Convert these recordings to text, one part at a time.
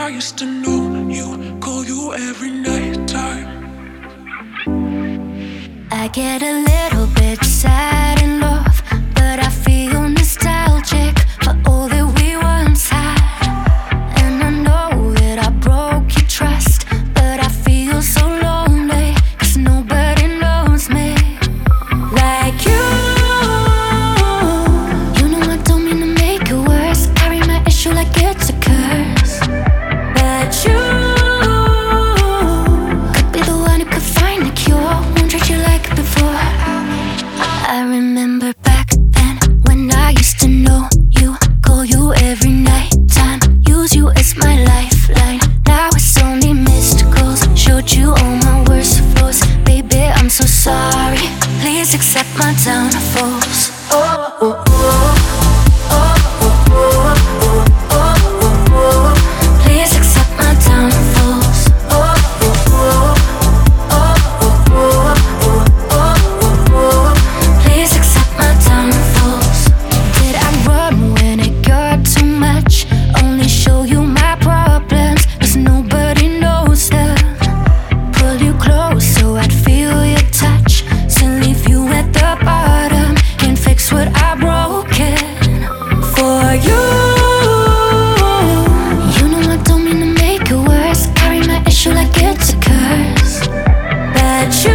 I used to know you, call you every night time. I get a little bit sad in love, but I feel nostalgic for all that we once had. And I know that I broke your trust, but I feel so lonely, 'cause nobody knows me like you. You know I don't mean to make it worse, carry my issue like it's a curse. But you could be the one who could find the cure, won't treat you like before. I remember back then when I used to know you, call you every night time, use you as my lifeline. Now it's only missed calls, showed you all my worst flaws. Baby, I'm so sorry, please accept my downfalls. Oh, oh, oh, oh, oh, oh, oh, oh. Please accept my downfalls. Oh, oh, oh, oh, oh, oh, oh, oh. Please accept my downfalls. Did I run when it got too much? Only show you my problems, 'cause nobody knows them. Pull you close so I'd feel your touch, to leave you at the bottom. Can't fix what I broken for you. You know I don't mean to make it worse, carry my issue like it's a curse. But you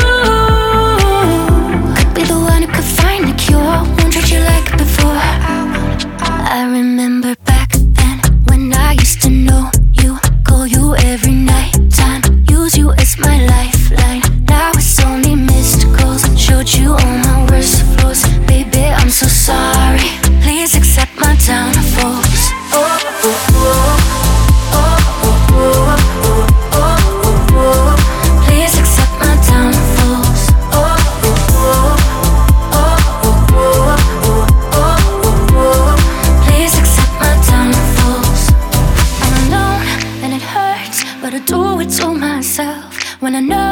could be the one who could find the cure, won't treat you like before. I remember back then when I used to know you, call you every night time, use you as my lifeline. Now it's only missed calls, showed you all my worst flaws. Baby, I'm so sorry, please accept my downfalls. Oh, oh, oh, oh, oh, oh, oh, oh. Please accept my downfalls. Oh, oh, oh, oh, oh, oh, oh. Please accept my downfalls. I'm alone and it hurts, but I do it to myself when I know